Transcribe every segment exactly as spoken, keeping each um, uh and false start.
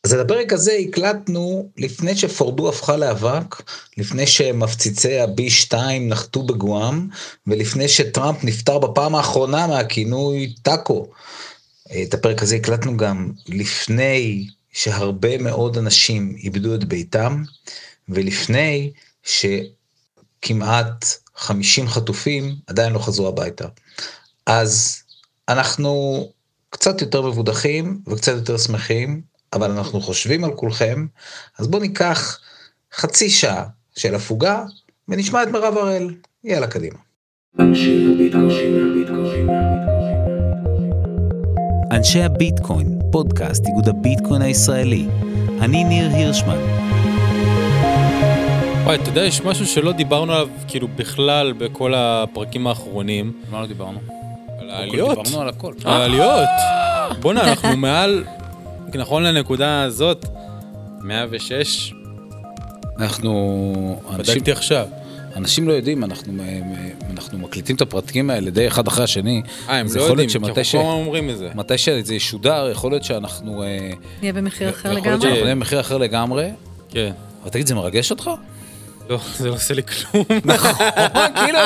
אז את הפרק הזה הקלטנו לפני שפורדו הפכה לאבק, לפני שמפציצי ה-בי שתיים נחתו בגואם, ולפני שטראמפ נפטר בפעם האחרונה מהכינוי טאקו. את הפרק הזה הקלטנו גם לפני שהרבה מאוד אנשים איבדו את ביתם, ולפני שכמעט חמישים חטופים עדיין לא חזרו הביתה. אז אנחנו קצת יותר מבודחים וקצת יותר שמחים, אבל אנחנו חושבים על כולכם, אז בואו ניקח חצי שעה של הפוגה, ונשמע את מירב הראל. יאללה, קדימה. אנשי הביטקוין, פודקאסט איגוד הביטקוין הישראלי. אני ניר הירשמן. וואי, אתה יודע, יש משהו שלא דיברנו עליו, כאילו בכלל, בכל הפרקים האחרונים. מה לא דיברנו? על העליות. דיברנו על הכל. על העליות. בוא'נה, אנחנו מעל, נכון לנקודה הזאת, מאה ושש. אנחנו... בדקתי עכשיו. אנשים לא יודעים, אנחנו, אנחנו מקליטים את הפרקים האלה די אחד אחרי השני. אה, הם לא יודעים, כי אנחנו פה אומרים את זה. מתי שזה ישודר, יכול להיות שאנחנו... נהיה במחיר אחר לגמרי. יכול להיות שאנחנו נהיה במחיר אחר לגמרי. כן. אבל תגיד, זה מרגש אותך? לא, זה לא עושה לי כלום. נכון, כאילו,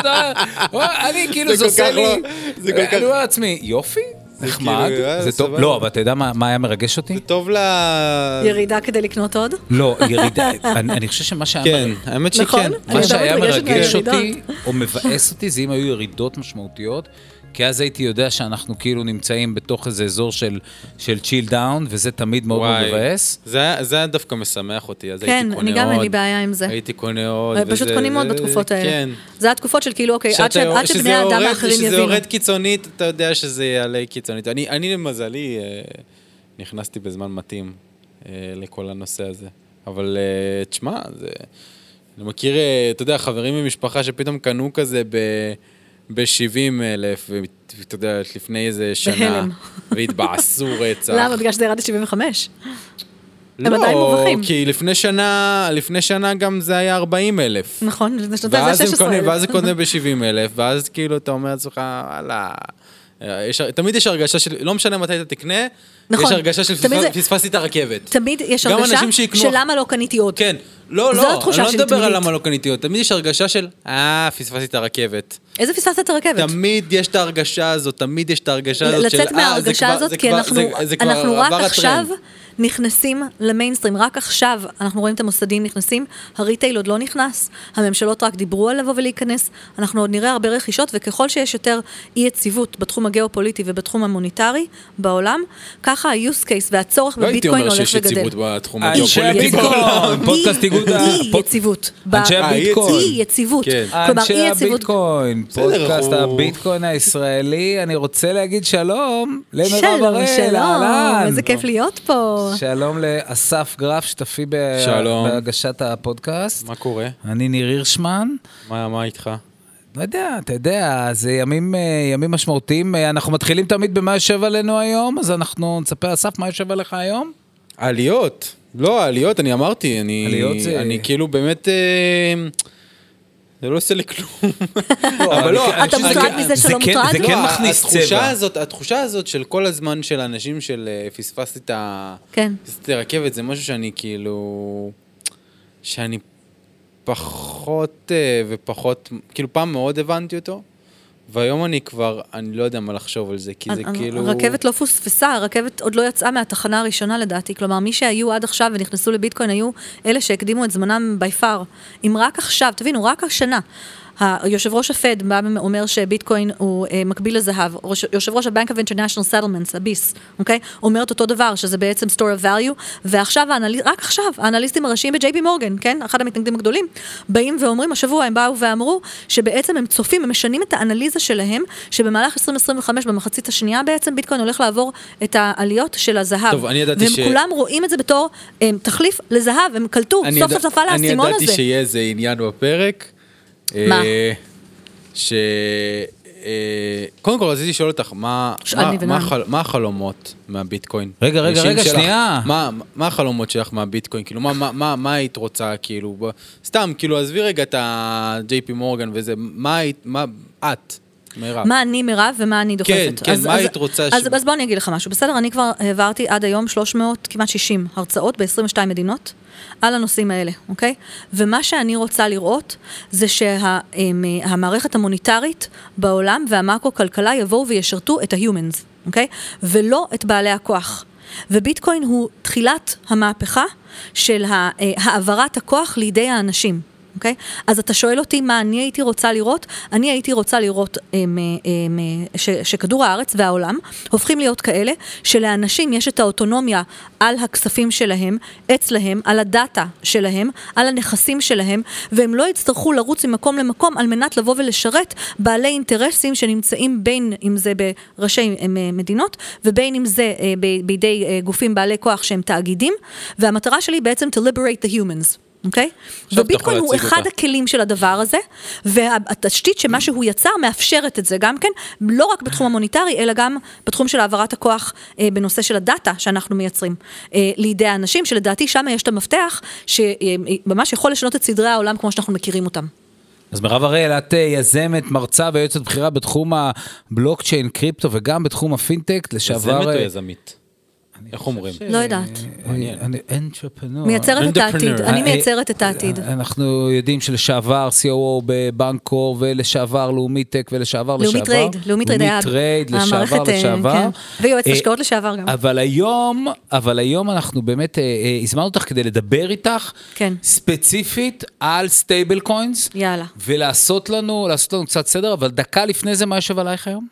אני כאילו, זה עושה לי... זה כל כך... אני אומר לעצמי, יופי? נחמד, זה טוב, לא, אבל אתה יודע מה היה מרגש אותי? זה טוב ל... ירידה כדי לקנות עוד? לא, ירידה, אני חושב שמה שהיה... כן, האמת שכן. מה שהיה מרגש אותי, או מבאס אותי, זה אם היו ירידות משמעותיות, כי אז הייתי יודע שאנחנו כאילו נמצאים בתוך איזה אזור של, של chill down, וזה תמיד מאוד מאוד מבאס. זה, זה היה דווקא משמח אותי, אז כן, הייתי קונה עוד. אני גם אין לי בעיה עם זה. הייתי קונה עוד. פשוט קונים עוד בתקופות האלה. כן. זה התקופות של כאילו, אוקיי, עד, עד שבני האדם האחרים יבינו. שזה יורד קיצונית, אתה יודע שזה יעלה קיצונית. אני, אני למזלי, נכנסתי בזמן מתאים לכל הנושא הזה. אבל תשמע, זה... אני מכיר, אתה יודע, חברים ממשפחה שפתאום קנו כזה ב... ב-שבעים אלף, ואתה יודע, לפני איזה שנה, והתבאסו רצח. למה? בגלל שזה ירד ל-שבעים וחמש? הם עדיין מובכים. לא, כי לפני שנה, לפני שנה גם זה היה ארבעים אלף. נכון, לפני שנתיים זה שש עשרה אלף. ואז זה קונה ב-שבעים אלף, ואז כאילו אתה אומר לעצמך, וואלה, תמיד יש הרגשה של, לא משנה מתי אתה תקנה, יש הרגשה של פספסתי את הרכבת. תמיד יש הרגשה של למה לא קניתי עוד. כן, לא, לא, אני לא מדבר על למה לא קניתי עוד, תמיד יש הרגשה של, אה, פספסתי את הרכבת. איזה פספסת את הרכבת? תמיד יש את ההרגשה הזאת, תמיד יש את ההרגשה הזאת של, לצאת מההרגשה הזאת, כי אנחנו רק עכשיו נכנסים למיינסטרים, רק עכשיו אנחנו רואים את המוסדים נכנסים, הריטייל עוד לא נכנס, הממשלות רק דיברו על לבוא ולהיכנס, אנחנו עוד נראה הרבה רכישות, וככל שיש יותר אי יציבות בתחום הגיאופוליטי ובתחום המוניטרי בעולם, ככה ה-use case והצורך בביטקוין הולך וגדל. לא הייתי אומר שיש יציבות בתחום הגיאופוליטי בעולם. פודקאסט איגוד אי יציבות. אנשי הביטקוין. אי יציבות. אנשי הביטקוין. פודקאסט הביטקוין הישראלי. אני רוצה להגיד שלום למירב הראל. שלום, שלום. איזה כיף להיות פה. שלום לאסף גרף, שתפי בהגשת הפודקאסט. מה קורה? אני ניר הירשמן. מה, מה איתך? לא יודע, אתה יודע, זה ימים, ימים משמעותיים. אנחנו מתחילים תמיד במה יושב עלינו היום, אז אנחנו נספר, אסף, מה יושב עליך היום? עליות. לא, עליות, אני אמרתי. אני, עליות זה... אני כאילו באמת... זה לא עושה לי כלום. אבל לא, אתה מוטרד מזה שלא מוטרד? זה כן מכניס צבע. התחושה הזאת של כל הזמן של האנשים של פספסתי את הרכבת, זה משהו שאני כאילו, שאני פחות ופחות, כאילו פעם מאוד הבנתי אותו, והיום אני כבר, אני לא יודע מה לחשוב על זה, כי זה כאילו... הרכבת לא פוספסה, הרכבת עוד לא יצאה מהתחנה הראשונה לדעתי, כלומר, מי שהיו עד עכשיו ונכנסו לביטקוין היו אלה שהקדימו את זמנם ביפר. אם רק עכשיו, תבינו, רק השנה, היושב ראש הפד בא אומר שביטקוין הוא מקביל לזהב, יושב ראש הבנק of International Settlements, הביס, אוקיי? אומרת אותו דבר, שזה בעצם store of value, ועכשיו, רק עכשיו, האנליסטים הראשיים ב-ג'יי פי מורגן, כן? אחד המתנגדים הגדולים, באים ואומרים, השבוע הם באו ואמרו, שבעצם הם צופים, הם משנים את האנליזה שלהם, שבמהלך עשרים עשרים וחמש, במחצית השנייה בעצם, ביטקוין הולך לעבור את העליות של הזהב. טוב, אני ידעתי ש... והם כולם רואים את זה בתור תחליף לזהב, הם קלטו, סוף סוף נפל האסימון הזה. אני ידעתי שיהיה איזה עניין בפרק, מה? ש... קודם כל רציתי לשאול אותך, מה החלומות מהביטקוין? רגע, רגע, רגע, שנייה. מה החלומות שלך מהביטקוין? כאילו, מה היית רוצה, כאילו, סתם, כאילו, עזבי רגע את ה-ג'יי פי מורגן וזה, מה את? מירב. מה אני מירב ומה אני דוחפת. כן, כן, אז, מה אז, היית רוצה אז, ש... אז בוא אני אגיד לך משהו. בסדר, אני כבר העברתי עד היום שלוש מאות, כמעט שישים הרצאות ב-עשרים ושתיים מדינות על הנושאים האלה, אוקיי? ומה שאני רוצה לראות זה שהמערכת המוניטרית בעולם והמקרו-כלכלה יבואו וישרתו את ה-humans, אוקיי? ולא את בעלי הכוח. וביטקוין הוא תחילת המהפכה של העברת הכוח לידי האנשים. אוקיי? אז אתה שואל אותי מה אני הייתי רוצה לראות? אני הייתי רוצה לראות הם, הם, ש, שכדור הארץ והעולם הופכים להיות כאלה שלאנשים יש את האוטונומיה על הכספים שלהם, אצלהם, על הדאטה שלהם, על הנכסים שלהם, והם לא יצטרכו לרוץ ממקום למקום על מנת לבוא ולשרת בעלי אינטרסים שנמצאים בין אם זה בראשי מדינות, ובין אם זה בידי גופים בעלי כוח שהם תאגידים, והמטרה שלי בעצם to liberate the humans. אוקיי? וביטקוין הוא אחד הכלים של הדבר הזה, והתשתית שמה שהוא יצר מאפשרת את זה גם כן, לא רק בתחום המוניטרי, אלא גם בתחום של העברת הכוח בנושא של הדאטה שאנחנו מייצרים לידי האנשים, שלדעתי שם יש את המפתח שממש יכול לשנות את סדרי העולם כמו שאנחנו מכירים אותם. אז מירב הראל, את יזמת, מרצה ויועצת בחירה בתחום הבלוקצ'יין, קריפטו וגם בתחום הפינטק, לשעבר... יזמת או יזמית? איך אומרים? לא יודעת. אני אנטרפרנור. מייצרת את העתיד, אני מייצרת את העתיד. אנחנו יודעים שלשעבר סי או או בבנקור, ולשעבר לאומית טק, ולשעבר לשעבר. לאומית טרייד, לאומית טרייד היה. לאומית טרייד, לשעבר, לשעבר. ויועצת השקעות לשעבר גם. אבל היום, אבל היום אנחנו באמת, הזמנו אותך כדי לדבר איתך, ספציפית על סטייבל קוינס. יאללה. ולעשות לנו, לעשות לנו קצת סדר, אבל דקה לפני זה, מה יושב עלייך היום?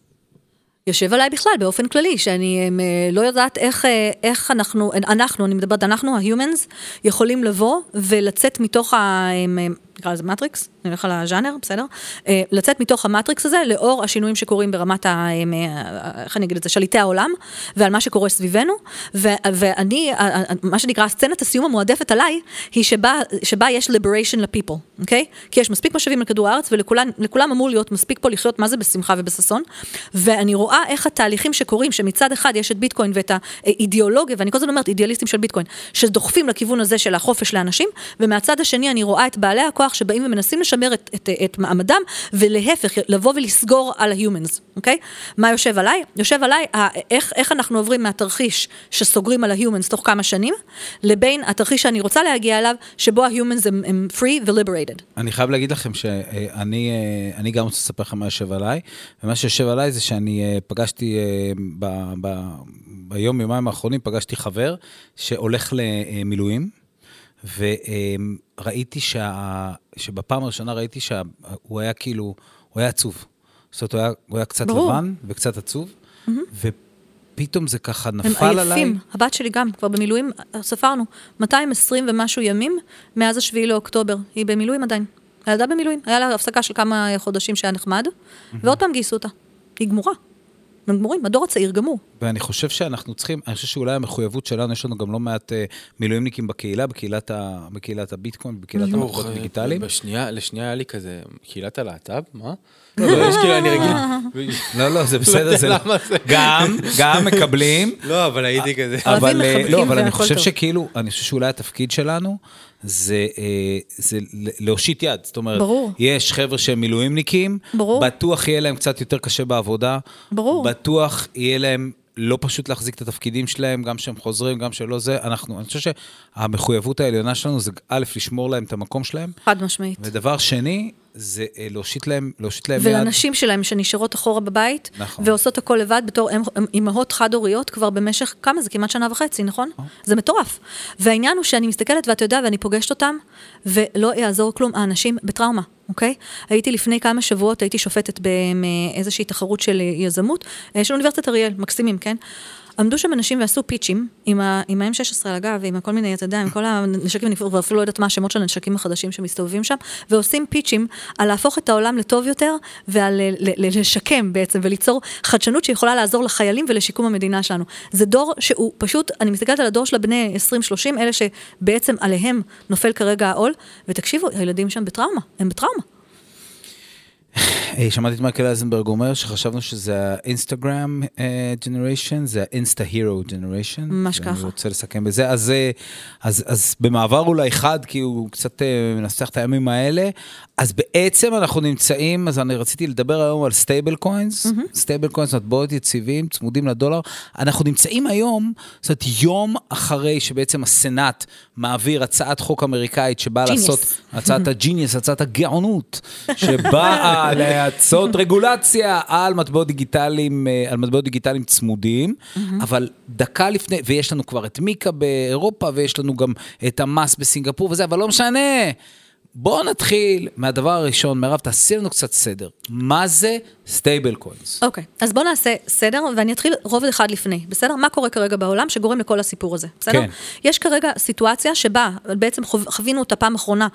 יושב עליי בכלל, באופן כללי, שאני לא יודעת איך, איך אנחנו, אנחנו, אני מדברת, אנחנו, ה-humans, יכולים לבוא ולצאת מתוך ה... נקרא לזה מטריקס, נלך על הז'אנר, בסדר? לצאת מתוך המטריקס הזה, לאור השינויים שקורים ברמת ה... איך אני אגיד את זה? שליטי העולם, ועל מה שקורה סביבנו, ואני, מה שנקרא, סצנת הסיום המועדפת עליי, היא שבה, שבה יש liberation ל-people, אוקיי? כי יש מספיק משאבים לכדור הארץ, ולכולם אמור להיות מספיק פה לחיות מה זה בשמחה ובששון, ואני רואה איך התהליכים שקורים, שמצד אחד יש את ביטקוין ואת האידיאולוגיה, ואני כל זאת אומרת, אידיאליסטים של ביטקוין, שדוחפים לכיוון הזה של החופש לאנשים, ומהצד השני אני רואה את בעלי הכוח שבאים ומנסים לשמר את, את, את מעמדם, ולהפך, לבוא ולסגור על ה-humans, אוקיי? מה יושב עליי? יושב עליי, איך, איך אנחנו עוברים מהתרחיש שסוגרים על ה-humans תוך כמה שנים, לבין התרחיש שאני רוצה להגיע אליו, שבו ה-humans הם, הם free ו-liberated. אני חייב להגיד לכם שאני אני גם רוצה לספר לכם מה יושב עליי, ומה שיושב עליי זה שאני פגשתי ב, ב, ביום יומיים האחרונים, פגשתי חבר שהולך למילואים, וראיתי שה... שבפעם הראשונה ראיתי שהוא היה כאילו, הוא היה עצוב. זאת אומרת, הוא היה, הוא היה קצת ברור. לבן וקצת עצוב, mm-hmm. ופתאום זה ככה נפל עליי. הם עייפים, הבת שלי גם, כבר במילואים, ספרנו, מאתיים ועשרים ומשהו ימים, מאז השביעי לאוקטובר, היא במילואים עדיין. הילדה במילואים, היה לה הפסקה של כמה חודשים שהיה נחמד, mm-hmm. ועוד פעם גייסו אותה. היא גמורה. הם גמורים, הדור הצעיר גמור. ואני חושב שאנחנו צריכים, אני חושב שאולי המחויבות שלנו, יש לנו גם לא מעט מילואימניקים בקהילה, בקהילת, ה, בקהילת הביטקוין, בקהילת המחרות הדיגיטליים. בשנייה, לשנייה היה לי כזה, קהילת הלהט"ב, מה? לא, לא, יש כאילו, אני רגיל. לא, לא, זה בסדר, זה גם, גם מקבלים. לא, אבל הייתי כזה. אבל, לא, אבל אני חושב שכאילו, אני חושב שאולי התפקיד שלנו, זה, זה להושיט יד, זאת אומרת, ברור. יש חבר'ה שהם מילואימניקים, ברור. בטוח יהיה להם קצת יותר קשה בעבודה, ברור. בטוח יהיה להם לא פשוט להחזיק את התפקידים שלהם, גם שהם חוזרים, גם שלא זה, אנחנו, אני חושב שהמחויבות העליונה שלנו, זה א', לשמור להם את המקום שלהם, חד משמעית. ודבר שני, זה להושיט להם, להושיט להם ולנשים יד. שלהם שנשארות אחורה בבית, נכון. ועושות הכל לבד בתור אימהות חד-הוריות כבר במשך כמה זה, כמעט שנה וחצי, נכון? נכון? זה מטורף. והעניין הוא שאני מסתכלת ואתה יודע, ואני פוגשת אותם, ולא יעזור כלום, האנשים בטראומה, אוקיי? הייתי לפני כמה שבועות, הייתי שופטת באיזושהי תחרות של יזמות, של אוניברסיטת אריאל, מקסימים, כן? עמדו שם אנשים ועשו פיצ'ים, עם ה-אם שש עשרה על הגב, ועם כל מיני, אתה יודע, עם כל הנשקים, ואפילו לא יודעת מה השמות של הנשקים החדשים שמסתובבים שם, ועושים פיצ'ים על להפוך את העולם לטוב יותר, ועל לשקם בעצם, וליצור חדשנות שיכולה לעזור לחיילים ולשיקום המדינה שלנו. זה דור שהוא פשוט, אני מסתכלת על הדור של הבני עשרים שלושים, אלה שבעצם עליהם נופל כרגע העול, ותקשיבו, הילדים שם בטראומה, הם בטראומה. שמעתי את מייקל אייזנברג אומר שחשבנו שזה האינסטגרם ג'נריישן, זה האינסטה הירו ג'נריישן. ממש ככה. אני רוצה לסכם בזה. אז, אז, אז במעבר אולי אחד, כי הוא קצת מנסח את הימים האלה, אז בעצם אנחנו נמצאים, אז אני רציתי לדבר היום על סטייבל קוינס, סטייבל קוינס, מטבעות יציבים, צמודים לדולר. אנחנו נמצאים היום, זאת אומרת, יום אחרי שבעצם הסנאט מעביר הצעת חוק אמריקאית שבאה לעשות, הצעת הג'יניוס, הצעת הגאונות, שבאה לעשות רגולציה על מטבעות דיגיטליים, על מטבעות דיגיטליים צמודים, אבל דקה לפני, ויש לנו כבר את מיקה באירופה, ויש לנו גם את המס בסינגפור וזה, אבל לא משנה. בואו נתחיל מהדבר הראשון, מירב, תעשי לנו קצת סדר. מה זה סטייבל קוינס? אוקיי, אז בואו נעשה סדר, ואני אתחיל רובד אחד לפני, בסדר? מה קורה כרגע בעולם שגורם לכל הסיפור הזה, בסדר? כן. יש כרגע סיטואציה שבה, בעצם חווינו אותה פעם האחרונה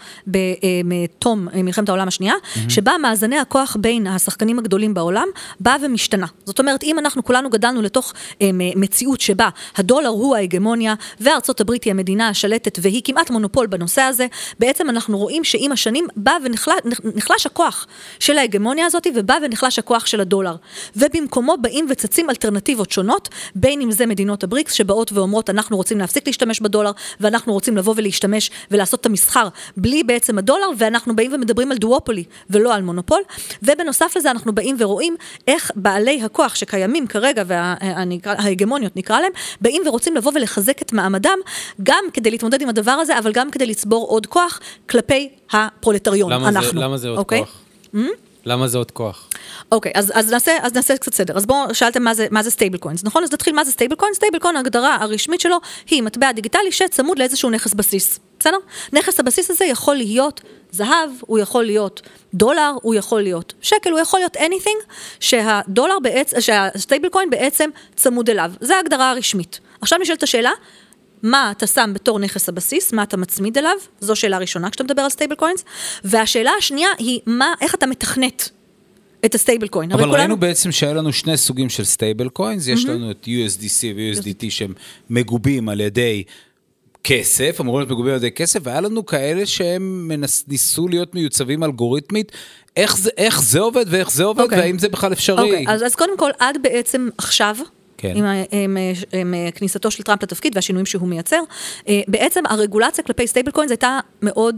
בתום מלחמת העולם השנייה, שבה מאזני הכוח בין השחקנים הגדולים בעולם, בא ומשתנה. זאת אומרת, אם אנחנו כולנו גדלנו לתוך מציאות שבה הדולר הוא ההגמוניה, וארצות הברית היא המדינה השלטת, והיא כמעט מונופול בנושא הזה, בעצם אנחנו רואים שעם השנים בא ונחלש הכוח של ההגמוניה הזאת, ובא ונחלש הכוח של הדולר. ובמקומו באים וצצים אלטרנטיבות שונות, בין אם זה מדינות הבריקס שבאות ואומרות, אנחנו רוצים להפסיק להשתמש בדולר, ואנחנו רוצים לבוא ולהשתמש ולעשות את המסחר בלי בעצם הדולר, ואנחנו באים ומדברים על דואופולי ולא על מונופול. ובנוסף לזה אנחנו באים ורואים איך בעלי הכוח שקיימים כרגע, וההגמוניות נקרא להם, באים ורוצים לבוא ולחזק את מעמדם, גם כדי להתמודד עם הדבר הזה, אבל גם כדי לצבור עוד כוח כלפי הפרולטריון, אנחנו. למה זה עוד כוח? למה זה עוד כוח? אוקיי, אז, אז נעשה, אז נעשה קצת סדר. אז בואו, שאלתם מה זה, מה זה סטייבל קוינס, נכון? אז נתחיל מה זה סטייבל קוינס. סטייבל קוין, ההגדרה הרשמית שלו, היא מטבע דיגיטלי שצמוד לאיזשהו נכס בסיס. בסדר? נכס הבסיס הזה יכול להיות זהב, הוא יכול להיות דולר, הוא יכול להיות שקל, הוא יכול להיות anything, שהדולר בעצם, שהסטייבל קוין בעצם צמוד אליו. זה ההגדרה הרשמית. עכשיו נשאלת השאלה, מה אתה שם בתור נכס הבסיס, מה אתה מצמיד אליו, זו שאלה ראשונה כשאתה מדבר על סטייבל קוינס, והשאלה השנייה היא, מה, איך אתה מתכנת את הסטייבל קוין. אבל ראינו בעצם שהיה לנו שני סוגים של סטייבל קוינס, יש לנו את יו אס די סי ו-יו אס די טי שהם מגובים על ידי כסף, אמורים להיות מגובים על ידי כסף, והיה לנו כאלה שהם ניסו להיות מיוצבים אלגוריתמית, איך זה, איך זה עובד ואיך זה עובד, okay. והאם זה בכלל אפשרי. Okay. אז, אז קודם כל, עד בעצם עכשיו, כן. עם, עם, עם, עם כניסתו של טראמפ לתפקיד והשינויים שהוא מייצר, בעצם הרגולציה כלפי סטייבל קוינס הייתה מאוד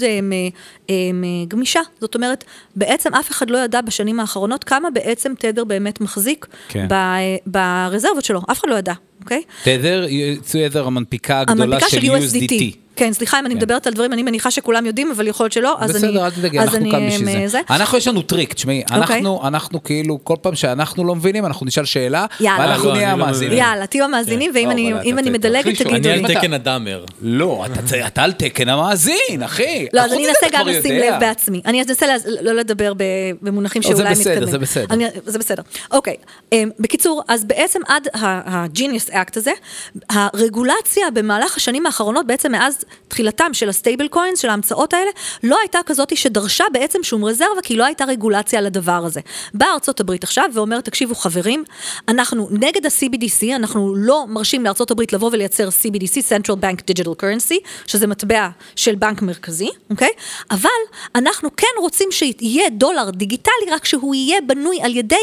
גמישה. זאת אומרת, בעצם אף אחד לא ידע בשנים האחרונות כמה בעצם תדר באמת מחזיק כן. ברזרבות שלו. אף אחד לא ידע, אוקיי? תדר, תדר המנפיקה הגדולה של יו אס די טי. כן, סליחה, אם אני מדברת על דברים, אני מניחה שכולם יודעים, אבל יכול להיות שלא, אז אני... בסדר, אל תדאגי, אנחנו כאן בשביל זה. אנחנו, יש לנו טריק, תשמעי, אנחנו כאילו, כל פעם שאנחנו לא מבינים, אנחנו נשאל שאלה, ואנחנו נהיה המאזינים. יאללה, תהיו המאזינים, ואם אני מדלגת, תגידו לי. אני על תקן הדאמר. לא, אתה על תקן המאזין, אחי. לא, אז אני אנסה גם לשים לב בעצמי. אני אנסה לא לדבר במונחים שאולי מתקדמים. זה בסדר, זה בסדר. אוקיי, בקיצור, אז בעצם עד ה-Genius Act הזה, הרגולציה במהלך השנים האחרונות, בעצם מאז תחילתם של הסטייבל קוינס, של ההמצאות האלה, לא הייתה כזאת שדרשה בעצם שום רזרבה, כי לא הייתה רגולציה על הדבר הזה. באה ארצות הברית עכשיו ואומרת, תקשיבו חברים, אנחנו נגד ה-סי בי די סי, אנחנו לא מרשים לארצות הברית לבוא ולייצר סי בי די סי, Central Bank Digital Currency, שזה מטבע של בנק מרכזי, אוקיי? אבל אנחנו כן רוצים שיהיה דולר דיגיטלי, רק שהוא יהיה בנוי על ידי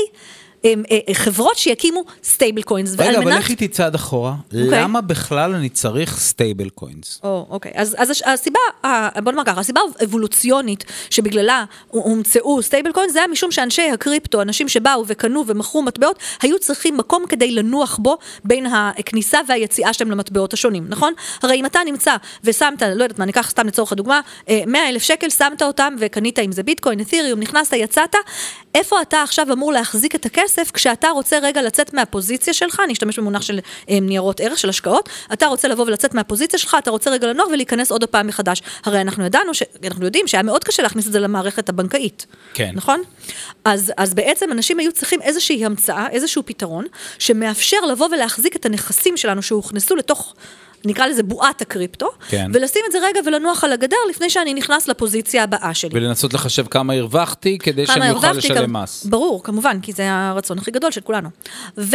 חברות שיקימו סטייבל קוינס. רגע, אבל איך איתי צעד אחורה? למה בכלל אני צריך סטייבל קוינס? אוקיי, אז הסיבה, בוא נאמר ככה, הסיבה האבולוציונית שבגללה הומצאו סטייבל קוינס, זה היה משום שאנשי הקריפטו, אנשים שבאו וקנו ומכרו מטבעות, היו צריכים מקום כדי לנוח בו בין הכניסה והיציאה שלהם למטבעות השונים, נכון? הרי אם אתה נמצא ושמת, לא יודעת מה, ניקח סתם לצורך הדוגמה, מאה אלף שקל, שמת אותם וקנית עם זה ביטקוין, את'ריום, נכנסת, יצאת, איפה אתה עכשיו אמור להחזיק את הכסף, כשאתה רוצה רגע לצאת מהפוזיציה שלך, אני אשתמש במונח של ניירות ערך, של השקעות, אתה רוצה לבוא ולצאת מהפוזיציה שלך, אתה רוצה רגע לנוח ולהיכנס עוד הפעם מחדש. הרי אנחנו ידענו, אנחנו יודעים שהיה מאוד קשה להכניס את זה למערכת הבנקאית. כן. נכון? אז, אז בעצם אנשים היו צריכים איזושהי המצאה, איזשהו פתרון, שמאפשר לבוא ולהחזיק את הנכסים שלנו, שהוכנסו לתוך, נקרא לזה בועת הקריפטו, כן. ולשים את זה רגע ולנוח על הגדר, לפני שאני נכנס לפוזיציה הבאה שלי. ולנסות לחשב כמה הרווחתי, כדי שאני אוכל לשלם מס. ברור, כמובן, כי זה הרצון הכי גדול של כולנו. וה,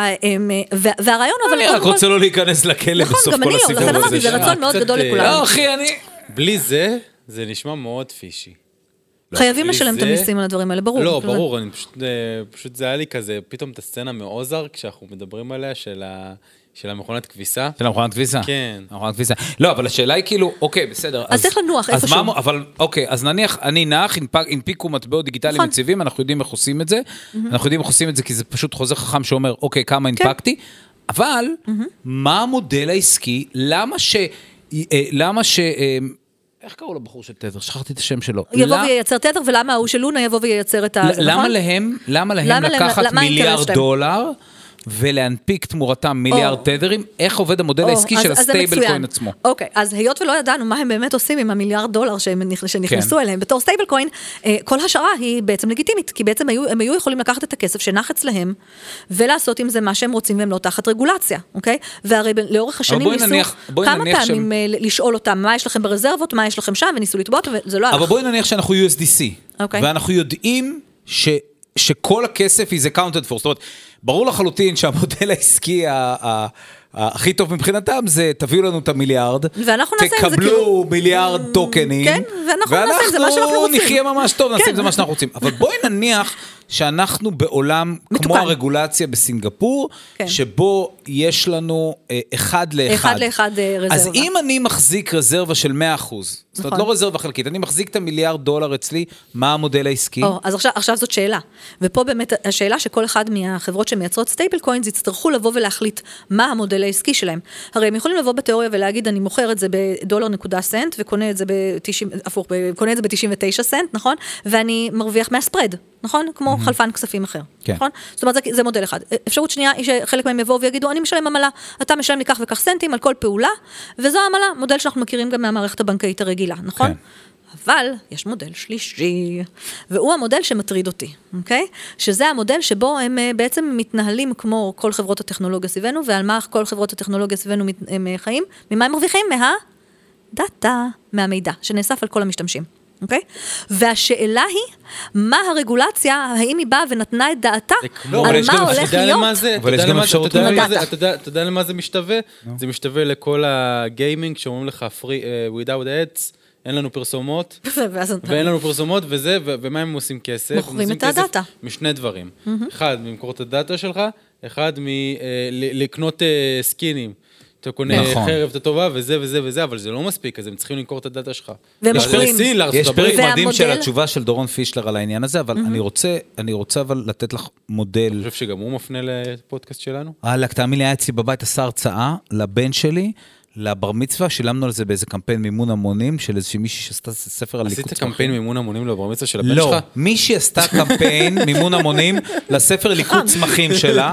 והרעיון, אבל... אני רק רוצה לא להיכנס לכלא בסוף כל הסיפור הזה. לכן אמרתי, זה רצון מאוד גדול לכולנו. לא, אחי, אני... בלי זה, זה נשמע מאוד פישי. חייבים לשלם את המיסים על הדברים האלה, ברור. לא, ברור, אני פשוט, פשוט זה היה לי כזה, פתאום את הסצנה מאוזר, כשאנחנו מדברים עליה של ה... של המכונת כביסה. של המכונת כביסה? כן. המכונת כביסה. לא, אבל השאלה היא כאילו, אוקיי, בסדר. אז צריך לנוח איפשהו. אבל, אוקיי, אז נניח, אני נח, הנפיקו מטבעות דיגיטליים יציבים, אנחנו יודעים איך עושים את זה, אנחנו יודעים איך עושים את זה, כי זה פשוט חוזר חכם שאומר, אוקיי, כמה הנפקתי, אבל, מה המודל העסקי, למה ש... למה ש... איך קראו לבחור של תדר? שכחתי את השם שלו. יבוא וייצר תדר, ולמה הוא של לונה יבוא וייצר את ה... למה להם, למה להם לקחת מיליארד דולר, ולהנפיק תמורתם מיליארד תדרים, איך עובד המודל העסקי של הסטייבל קוין עצמו. אוקיי, אז היות ולא ידענו מה הם באמת עושים עם המיליארד דולר שנכנסו אליהם, בתור סטייבל קוין, כל השערה היא בעצם לגיטימית, כי בעצם הם היו יכולים לקחת את הכסף שנח אצלהם, ולעשות עם זה מה שהם רוצים, והם לא תחת רגולציה, אוקיי? והרי לאורך השנים ניסו כמה פעמים לשאול אותם, מה יש לכם ברזרבות, מה יש לכם שם, וניסו לתבוע, וזה לא הלך. אבל בואי נניח שאנחנו יו אס די סי, ואנחנו יודעים ש שכל הכסף is accounted for, זאת אומרת, ברור לחלוטין שהמודל העסקי הכי טוב מבחינתם זה, תביאו לנו את המיליארד, תקבלו מיליארד טוקנים, ואנחנו נחיה ממש טוב, נעשה עם זה מה שאנחנו רוצים. אבל בואי נניח שאנחנו בעולם כמו הרגולציה בסינגפור, שבו יש לנו אחד לאחד. אחד לאחד רזרבה. אז אם אני מחזיק רזרבה של מאה אחוז, זאת אומרת, לא רזרבה חלקית, אני מחזיק את המיליארד דולר אצלי, מה המודל העסקי? אז עכשיו זאת שאלה. ופה באמת השאלה שכל אחד מהחברות שמייצרות סטייבל קוינס, יצטרכו לבוא ולהחליט מה המודל העסקי שלהם. הרי הם יכולים לבוא בתיאוריה ולהגיד, אני מוכר את זה בדולר נקודה סנט, וקונה את זה ב-תשעים, הפוך, קונה את זה ב-תשעים ותשע סנט, נכון? ואני מרוויח מהספרד, נכון? כמו חלפן כספים אחר, נכון? זאת אומרת, זה מודל אחד. אפשרות שנייה היא שחלק מהם יבואו ויגידו, אני משלם עמלה, אתה משלם לי כך וכך סנטים על כל פעולה, וזו העמלה, מודל שאנחנו מכירים גם מהמערכת הבנקאית הרגילה, נכון? אבל יש מודל שלישי, והוא המודל שמטריד אותי, אוקיי? שזה המודל שבו הם בעצם מתנהלים כמו כל חברות הטכנולוגיה סביבנו, ועל מה כל חברות הטכנולוגיה סביבנו הם חיים? ממה הם מרוויחים? מהדאטה, מהמידע, שנאסף על כל המשתמשים. אוקיי? והשאלה היא, מה הרגולציה, האם היא באה ונתנה את דעתה, על מה הולך להיות? אבל יש גם אפשרות לדעת. אתה יודע למה זה משתווה? זה משתווה לכל הגיימינג, שאומרים לך, without ads, אין לנו פרסומות, ואין לנו פרסומות, וזה, ומה הם עושים כסף? מוכרים את הדאטה. משני דברים. אחד, ממכור את הדאטה שלך, אחד, לקנות סקינים. אתה קונה חרב, אתה טובה, וזה וזה וזה, אבל זה לא מספיק, אז הם צריכים למכור את הדאטה שלך. יש פרק מדהים של התשובה של דורון פישלר על העניין הזה, אבל אני רוצה, אני רוצה אבל לתת לך מודל. אני חושב שגם הוא מפנה לפודקאסט שלנו. אלק, תאמין לי, היה אצלי בבית, עשה הרצאה לבן שלי, לבר מצווה, שילמנו על זה באיזה קמפיין מימון המונים, של איזושהי מישהי שעשתה ספר על ליקוט. עשית קמפיין מימון המונים לבר מצווה של הבן שלך? לא, מישהי עשתה קמפיין מימון המונים לספר ליקוט צמחים שלה,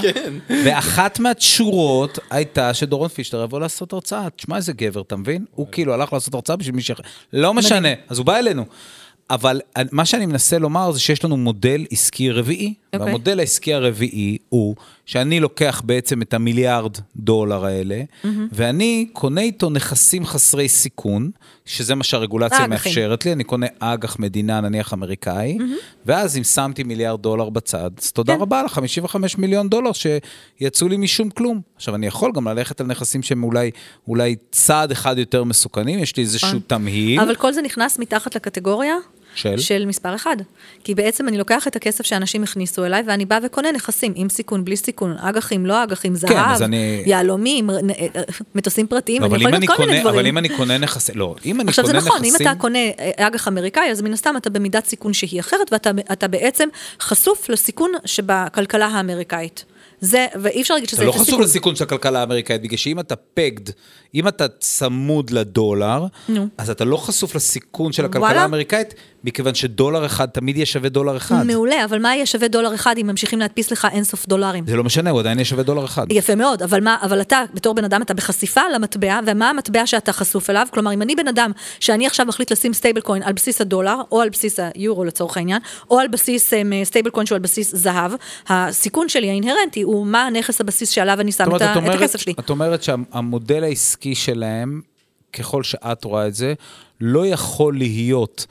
ואחת מהתשורות הייתה שדורון פישלר יבוא לעשות הרצאה. תשמע איזה גבר, אתה מבין? הוא כאילו הלך לעשות הרצאה בשביל מישהי אחר. לא משנה, אז הוא בא אלינו. אבל מה שאני מנסה לומר זה שיש לנו מודל עסקי רביעי, okay. והמודל העסקי הרביעי הוא שאני לוקח בעצם את המיליארד דולר האלה, mm-hmm. ואני קונה איתו נכסים חסרי סיכון, שזה מה שהרגולציה מאפשרת לי, אני קונה אג"ח מדינה נניח אמריקאי, mm-hmm. ואז אם שמתי מיליארד דולר בצד, אז תודה כן. רבה על חמישים וחמישה מיליון דולר שיצאו לי משום כלום. עכשיו אני יכול גם ללכת על נכסים שהם אולי, אולי צעד אחד יותר מסוכנים, יש לי איזשהו תמהיל. אבל כל זה נכנס מתחת לקטגוריה? של? של מספר אחד. כי בעצם אני לוקח את הכסף שאנשים הכניסו אליי, ואני באה וקונה נכסים, עם סיכון, בלי סיכון, אג"חים, לא אג"חים, זהב, כן, אני... יהלומים, מטוסים פרטיים, אני יכול להיות כל קונה, מיני דברים. אבל אם אני קונה נכסים, לא, אם אני עכשיו קונה זה נכון, נכסים... אם אתה קונה אג"ח אמריקאי, אז מן הסתם אתה במידת סיכון שהיא אחרת, ואתה אתה בעצם חשוף לסיכון שבכלכלה האמריקאית. זה, ואי אפשר להגיד שזה... אתה לא חשוף לסיכון של הכלכלה האמריקאית, בגלל שאם אתה פגד, אם אתה צמוד לדולר, אז אתה לא חשוף לסיכון של הכלכלה האמריקאית, מכיוון שדולר אחד תמיד יהיה שווה דולר אחד. מעולה, אבל מה יהיה שווה דולר אחד אם ממשיכים להדפיס לך אינסוף דולרים? זה לא משנה, הוא עדיין יהיה שווה דולר אחד. יפה מאוד, אבל מה, אבל אתה, בתור בן אדם, אתה בחשיפה למטבע, ומה המטבע שאתה חשוף אליו? כלומר, אם אני בן אדם, שאני עכשיו מחליט לשים סטייבל קוין על בסיס הדולר, או על בסיס היורו לצורך העניין, או על בסיס סטייבל קוין שהוא על בסיס זהב, הסיכון שלי האינהרנטי הוא מה הנכס הבסיס שעליו אני שם את הכסף שלי. את אומרת שהמודל העסקי שלהם, ככל שאת רואה את זה, לא יכול להיות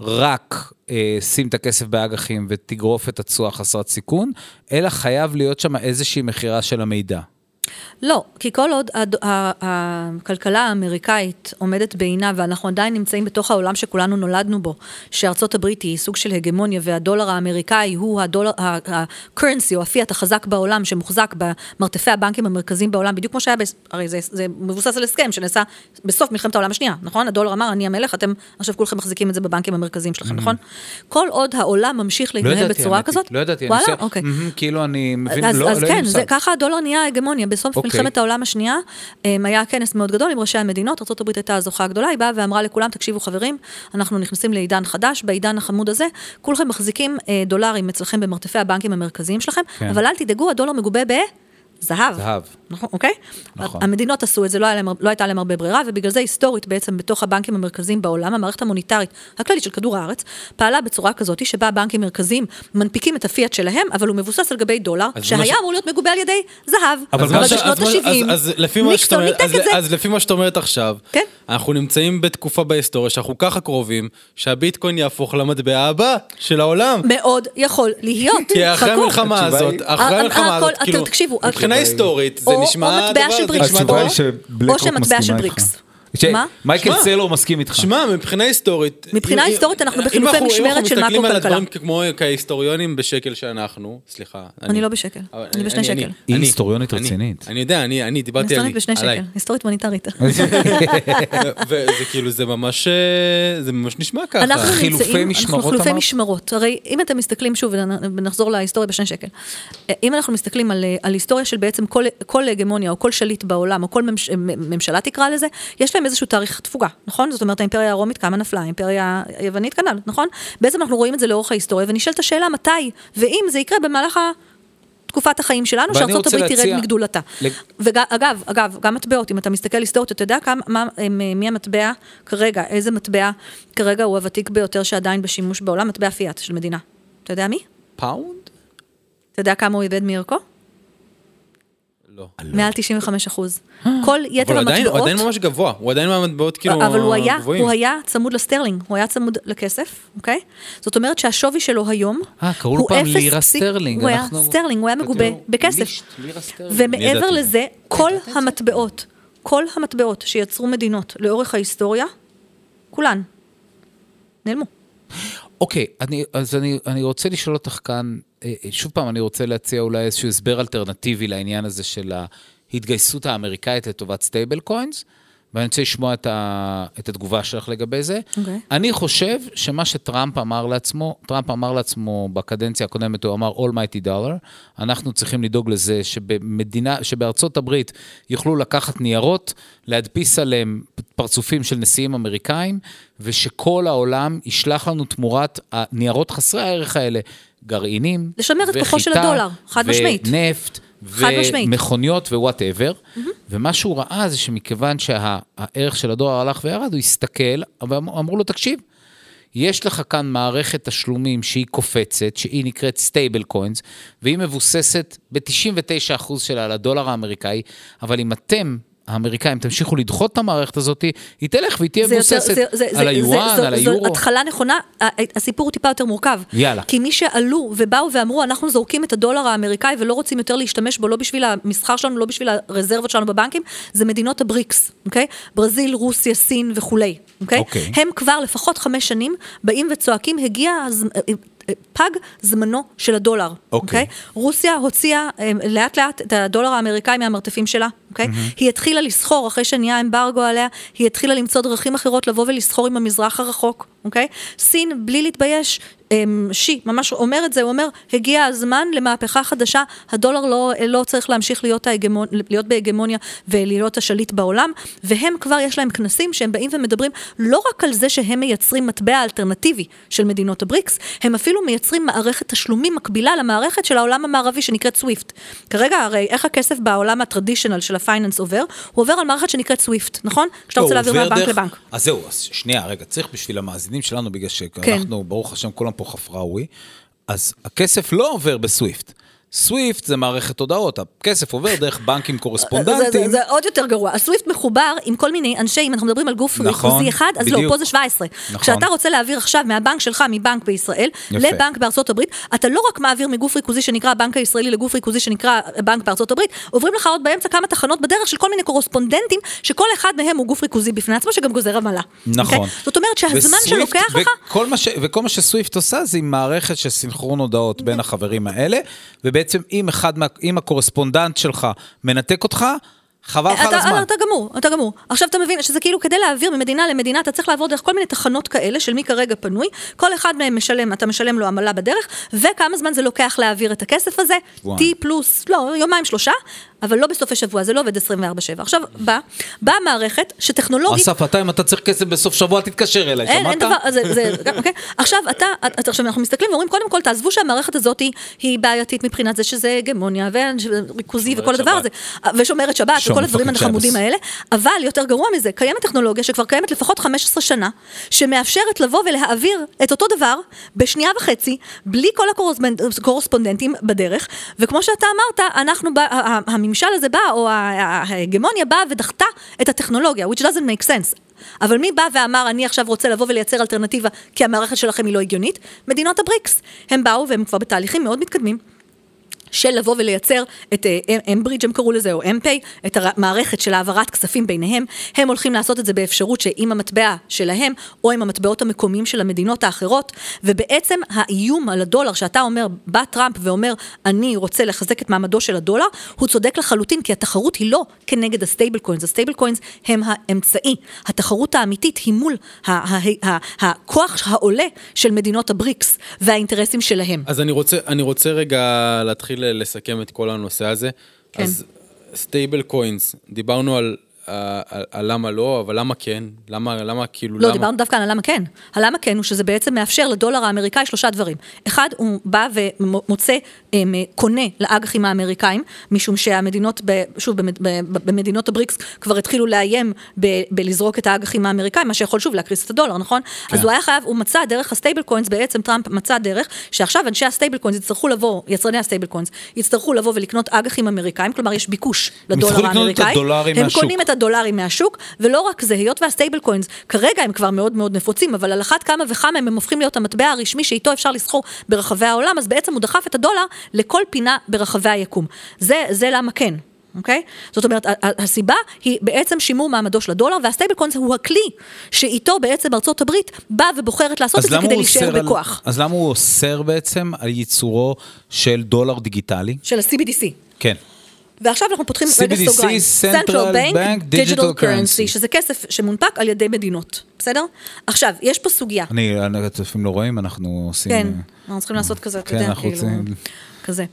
רק אה, שים את הכסף באג"חים ותגרוף את התשואה חסרת סיכון, אלא חייב להיות שם איזושהי מחירה של המידע. לא, כי כל עוד הכלכלה האמריקאית עומדת בעינה, ואנחנו עדיין נמצאים בתוך העולם שכולנו נולדנו בו, שארצות הברית היא סוג של הגמוניה, והדולר האמריקאי הוא הדולר, ה-currency או הפיאט החזק בעולם, שמוחזק במרתפי הבנקים המרכזיים בעולם, בדיוק כמו שהיה, הרי זה, זה מבוסס על הסכם שנעשה בסוף מלחמת העולם השנייה, נכון? הדולר אמר, אני המלך, אתם עכשיו כולכם מחזיקים את זה בבנקים המרכזיים שלכם, נכון? כל עוד העולם ממשיך להתנהל בצורה כזאת, לא ידעתי, אני חושב, כאילו אני מבין, לא, אז כן, ככה הדולר נהיה הגמוניה, בסוף מלחמת העולם השנייה, היה כנס מאוד גדול עם ראשי המדינות, ארצות הברית הייתה הזוכה הגדולה, היא באה ואמרה לכולם, תקשיבו חברים, אנחנו נכנסים לעידן חדש, בעידן החמוד הזה, כולכם מחזיקים דולרים אצלכם במרתפי הבנקים המרכזיים שלכם, אבל אל תדאגו, הדולר מגובה ב... זהב. זהב. נכון, אוקיי? נכון. המדינות עשו את זה, לא, היה להם, לא הייתה להם הרבה ברירה, ובגלל זה היסטורית בעצם בתוך הבנקים המרכזיים בעולם, המערכת המוניטרית הכללית של כדור הארץ, פעלה בצורה כזאת, שבה הבנקים מרכזיים מנפיקים את הפיאט שלהם, אבל הוא מבוסס על גבי דולר, שהיה ש... אמור להיות מגובה על ידי זהב. אבל בשנות ה-שבעים, ניקסון ניתק את זה. אז לפי מה שאת אומרת עכשיו, כן? אנחנו נמצאים בתקופה בהיסטוריה, שאנחנו ככה קרובים, שהביטקוין יהפוך למטבע הבא של העולם. מאוד יכול להיות. כי אחרי המלחמה הזאת, אחרי המלחמה הזאת, כאילו, מבחינה היסטורית, זה נשמע דבר, או שמטבע של בריקס. מייקל סלו מסכים איתך. שמע, מבחינה היסטורית... מבחינה היסטורית אנחנו בחילופי משמרת של מקרו כלכלה. הדברים כמו כהיסטוריונים בשקל שאנחנו, סליחה. אני לא בשקל, אני בשני שקל. היא היסטוריונית רצינית. אני יודע, אני דיברתי עליי. היסטורית בשני שקל, היסטורית מוניטרית. וזה כאילו, זה ממש, זה ממש נשמע ככה. אנחנו חילופי משמרות. חילופי משמרות. הרי אם אתם מסתכלים שוב, ונחזור להיסטוריה בשני שקל, אם אנחנו מסתכלים על היסטוריה של בעצם כל הגמוניה או כל שליט בעולם, או כל ממשלה תקרא לזה, יש להם איזשהו תאריך תפוגה, נכון? זאת אומרת, האימפריה הרומית כמה נפלה, האימפריה היוונית כנ"ל, נכון? בעצם אנחנו רואים את זה לאורך ההיסטוריה, ונשאלת השאלה מתי, ואם זה יקרה במהלך תקופת החיים שלנו, שארצות הברית תרד מגדולתה. ואגב, אגב, גם מטבעות, אם אתה מסתכל היסטורית, אתה יודע כמה, מי המטבע כרגע, איזה מטבע כרגע הוא הוותיק ביותר שעדיין בשימוש בעולם, מטבע פיאט של מדינה. אתה יודע מי? פאונד? אתה יודע כמה הוא איבד מערכו? לא. מעל תשעים וחמישה אחוז. כל יתר המטבעות... הוא עדיין ממש גבוה, הוא עדיין מהמטבעות כאילו גבוהים. אבל הוא היה צמוד לסטרלינג, הוא היה צמוד לכסף, אוקיי? זאת אומרת שהשווי שלו היום, אה, קראו לו פעם לירה סטרלינג. הוא היה סטרלינג, הוא היה מגובה בכסף. ומעבר לזה, כל המטבעות, כל המטבעות שיצרו מדינות לאורך ההיסטוריה, כולן, נעלמו. אוקיי, אני, אז אני, אני רוצה לשאול אותך כאן, שוב פעם אני רוצה להציע אולי איזשהו הסבר אלטרנטיבי לעניין הזה של ההתגייסות האמריקאית לטובת סטייבל קוינס, ואני רוצה לשמוע את, ה, את התגובה שלך לגבי זה. Okay. אני חושב שמה שטראמפ אמר לעצמו, טראמפ אמר לעצמו בקדנציה הקודמת, הוא אמר almighty dollar, אנחנו צריכים לדאוג לזה שבמדינה, שבארצות הברית יוכלו לקחת ניירות, להדפיס עליהם פרצופים של נשיאים אמריקאים, ושכל העולם ישלח לנו תמורת הניירות חסרי הערך האלה, גרעינים, לשמר את כוחו של הדולר, חד משמעית. ונפט, ומכוניות ווואטאבר, ומה שהוא ראה זה שמכיוון שהערך של הדולר הלך וירד, הוא הסתכל, ואמרו לו, תקשיב, יש לך כאן מערכת תשלומים שהיא קופצת, שהיא נקראת סטייבל קוינס, והיא מבוססת ב-תשעים ותשעה אחוז שלה על הדולר האמריקאי, אבל אם אתם, האמריקאים, תמשיכו לדחות את המערכת הזאת, היא תלך והיא תהיה מבוססת על היואן, על היורו. זו התחלה נכונה, הסיפור הוא טיפה יותר מורכב. יאללה. כי מי שעלו ובאו ואמרו, אנחנו זורקים את הדולר האמריקאי ולא רוצים יותר להשתמש בו, לא בשביל המסחר שלנו, לא בשביל הרזרבות שלנו בבנקים, זה מדינות הבריקס, אוקיי? ברזיל, רוסיה, סין וכולי, אוקיי? הם כבר לפחות חמש שנים באים וצועקים, הגיע פג זמנו של הדולר, אוקיי? רוסיה הוציאה לאט לאט את הדולר האמריקאי מהמרתפים שלה, אוקיי? היא התחילה לסחור, אחרי שנהיה אמברגו עליה, היא התחילה למצוא דרכים אחרות לבוא ולסחור עם המזרח הרחוק, אוקיי? סין, בלי להתבייש, שי, ממש אומר את זה, הוא אומר, הגיע הזמן למהפכה חדשה, הדולר לא, לא צריך להמשיך להיות, ההגמונ, להיות בהגמוניה ולהיות השליט בעולם, והם כבר יש להם כנסים שהם באים ומדברים לא רק על זה שהם מייצרים מטבע אלטרנטיבי של מדינות הבריקס, הם אפילו מייצרים מערכת תשלומים מקבילה למערכת של העולם המערבי שנקראת סוויפט. כרגע הרי איך הכסף בעולם הטרדישיונל של הפייננס עובר? הוא עובר על מערכת שנקראת סוויפט, נכון? כשאתה רוצה להעביר מהבנק לבנק. אז זהו, אז שנייה, רגע, צריך בשביל המאזינים שלנו, בגלל שאנחנו, ברוך השם, כולם פה חפראוי, אז הכסף לא עובר בסוויפט. סוויפט זה מערכת הודעות, הכסף עובר דרך בנקים קורספונדנטיים. זה, זה, זה עוד יותר גרוע. הסוויפט מחובר עם כל מיני אנשי, אם אנחנו מדברים על גוף נכון, ריכוזי אחד, אז בדיוק. לא, פה זה שבע עשרה. נכון. כשאתה רוצה להעביר עכשיו מהבנק שלך, מבנק בישראל, יפה. לבנק בארצות הברית, אתה לא רק מעביר מגוף ריכוזי שנקרא הבנק הישראלי לגוף ריכוזי שנקרא בנק בארצות הברית, עוברים לך עוד באמצע כמה תחנות בדרך של כל מיני קורספונדנטים, שכל אחד מהם הוא גוף ריכוזי בפני עצמו, שגם גוזר עמלה. נכון. Okay? זאת אומרת שהזמן שלוקח לך... וכל מה ש... וכל מה שסוויפט עושה, זה עם מערכת של סינכרון הודעות בין החברים האלה, ובעצם אם אחד מה... אם הקורספונדנט שלך מנתק אותך, חבל לך על הזמן. אתה גמור, אתה גמור. עכשיו אתה מבין שזה כאילו כדי להעביר ממדינה למדינה, אתה צריך לעבור דרך כל מיני תחנות כאלה, של מי כרגע פנוי, כל אחד מהם משלם, אתה משלם לו עמלה בדרך, וכמה זמן זה לוקח להעביר את הכסף הזה, T פלוס, לא, יומיים שלושה, אבל לא בסופי שבוע, זה לא עובד עשרים וארבע שבע. עכשיו, בא, בא מערכת שטכנולוגית... אסף, אתה, אם אתה צריך כסף בסוף שבוע, תתקשר אליי, שמעת? אין, אין דבר, זה, זה, אוקיי? עכשיו, אתה, עכשיו, אנחנו מסתכלים ואומרים, קודם כל, תעזבו שהמערכת הזאת היא בעייתית מבחינת זה שזה הגמוניה, וריכוזי וכל הדבר הזה, ושומרת שבת, וכל הדברים החמודים האלה, אבל יותר גרוע מזה, קיימת טכנולוגיה שכבר קיימת לפחות חמש עשרה שנה, שמאפשרת לבוא ולהעביר את אותו דבר, בשנייה וחצי, בלי כל הקורספונדנטים בדרך, וכמו שאתה אמרת, אנחנו, הממשל הזה בא, או ההגמוניה באה ודחתה את הטכנולוגיה, which doesn't make sense. אבל מי בא ואמר, אני עכשיו רוצה לבוא ולייצר אלטרנטיבה, כי המערכת שלכם היא לא הגיונית? מדינות הבריקס. הם באו והם כבר בתהליכים מאוד מתקדמים, של לבוא ולייצר את אמברידג' הם קראו לזה, או אמפיי, את המערכת של העברת כספים ביניהם. הם הולכים לעשות את זה באפשרות שעם המטבע שלהם, או עם המטבעות המקומיים של המדינות האחרות, ובעצם האיום על הדולר, שאתה אומר, בא טראמפ ואומר, אני רוצה לחזק את מעמדו של הדולר, הוא צודק לחלוטין, כי התחרות היא לא כנגד הסטייבל קוינס. הסטייבל קוינס הם האמצעי. התחרות האמיתית היא מול הכוח העולה של מדינות הבריקס, והאינטרסים שלהם. אז אני רוצה, אני רוצה רגע להתחיל לסכם את כל הנושא הזה. כן. אז סטייבל קוינס, דיברנו על, על, על למה לא, אבל למה כן? למה, למה כאילו, לא, למה? דיברנו דווקא על למה כן. הלמה כן הוא שזה בעצם מאפשר לדולר האמריקאי שלושה דברים. אחד, הוא בא ומוצא, קונה לאג"חים האמריקאים, משום שהמדינות, שוב, במדינות הבריקס כבר התחילו לאיים בלזרוק את האג"חים האמריקאים, מה שיכול שוב להקריס את הדולר, נכון? כן. אז הוא היה חייב, הוא מצא דרך הסטייבל קוינס, בעצם טראמפ מצא דרך, שעכשיו אנשי הסטייבל קוינס יצטרכו לבוא, יצרני הסטייבל קוינס, יצטרכו לבוא ולקנות אג"חים אמריקאים, כלומר יש ביקוש לדולר האמריקאי. הם קונים את הדולרים מהשוק, ולא רק זה, היות והסטייבל קוינס, כרגע הם כבר מאוד מאוד נפוצים, אבל על אחת כמה וכמה הם הופכים להיות המטבע הרשמי שאיתו אפשר לסחור ברחבי העולם, אז בעצם הוא דחף את הדולר לכל פינה ברחבי היקום. זה, זה למה כן. אוקיי? זאת אומרת, הסיבה היא בעצם שימור מעמדו של הדולר, והסטייבל קוינס הוא הכלי שאיתו בעצם ארצות הברית באה ובוחרת לעשות את זה כדי להישאר בכוח. אז למה הוא אוסר בעצם על ייצורו של דולר דיגיטלי? של ה-סי בי די סי. כן. ועכשיו אנחנו פותחים רגע סוגריים. Central Bank Digital Currency, שזה כסף שמונפק על ידי מדינות. בסדר? עכשיו, יש פה סוגיה. אני, לפעמים לא רואים, אנחנו עושים... כן, אנחנו צריכים לעשות כזה, אתה יודע, כן, אנחנו רוצים... כזה.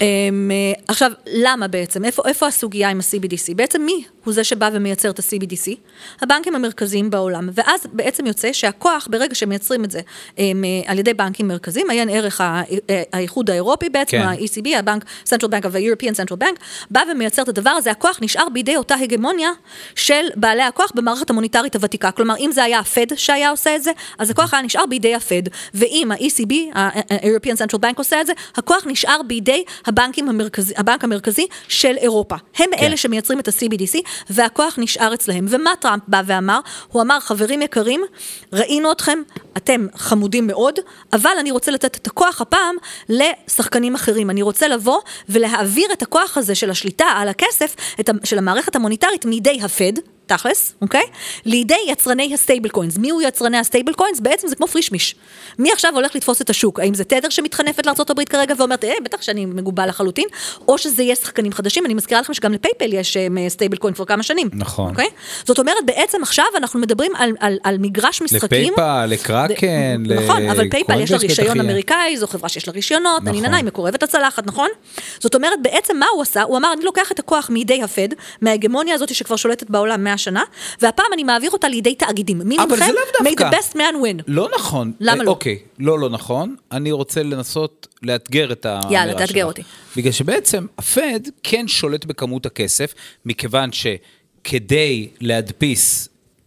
עכשיו, למה בעצם? איפה, איפה הסוגיה עם ה-סי בי די סי? בעצם מי הוא זה שבא ומייצר את ה-סי בי די סי? הבנקים המרכזיים בעולם. ואז בעצם יוצא שהכוח, ברגע שמייצרים את זה על ידי בנקים מרכזיים, עיין ערך האיחוד האירופי, בעצם ה-אי סי בי, הבנק, Central Bank of the European Central Bank, בא ומייצר את הדבר הזה, הכוח נשאר בידי אותה הגמוניה של בעלי הכוח במערכת המוניטרית הוותיקה. כלומר, אם זה היה הפד שהיה עושה את זה, אז הכוח היה נשאר בידי הפד. ואם ה-אי סי בי, ה-European Central Bank עושה את זה, הכוח נשאר בידי הבנקים המרכזי, הבנק המרכזי של אירופה. הם כן. אלה שמייצרים את ה-סי בי די סי, והכוח נשאר אצלהם. ומה טראמפ בא ואמר? הוא אמר, חברים יקרים, ראינו אתכם, אתם חמודים מאוד, אבל אני רוצה לתת את הכוח הפעם לשחקנים אחרים. אני רוצה לבוא ולהעביר את הכוח הזה של השליטה על הכסף, את, של המערכת המוניטרית מידי הפד, תכלס, אוקיי? לידי יצרני הסטייבל קוינס. מי הוא יצרני הסטייבל קוינס? בעצם זה כמו פרישמיש. מי עכשיו הולך לתפוס את השוק? האם זה תדר שמתחנפת לארצות הברית כרגע ואומרת, אה, בטח שאני מגובה לחלוטין, או שזה יהיה שחקנים חדשים. אני מזכירה לכם שגם לפייפל יש סטייבל קוין כבר כמה שנים. נכון. אוקיי? זאת אומרת, בעצם עכשיו אנחנו מדברים על, על, על מגרש משחקים. לפייפל, לקרקן, ל... נכון, אבל פייפל יש לה רישיון אמריקאי, זו חברה שיש לה רישיונות, אני ננאי, מקורבת הצלחת, נכון? זאת אומרת, בעצם מה הוא עשה? הוא אמר, אני לוקח את הכוח מידי הפד, מההגמוניה הזאת שכבר שולטת בעולם מאה שנה, והפעם אני מעביר אותה לידי תאגידים. מי מכם? May the best man win. לא נכון. למה לא? אוקיי, לא, לא נכון. אני רוצה לנסות לאתגר את האמירה שלך. יאללה, תאתגר אותי. בגלל שבעצם הפד כן שולט בכמות הכסף, מכיוון שכדי להדפיס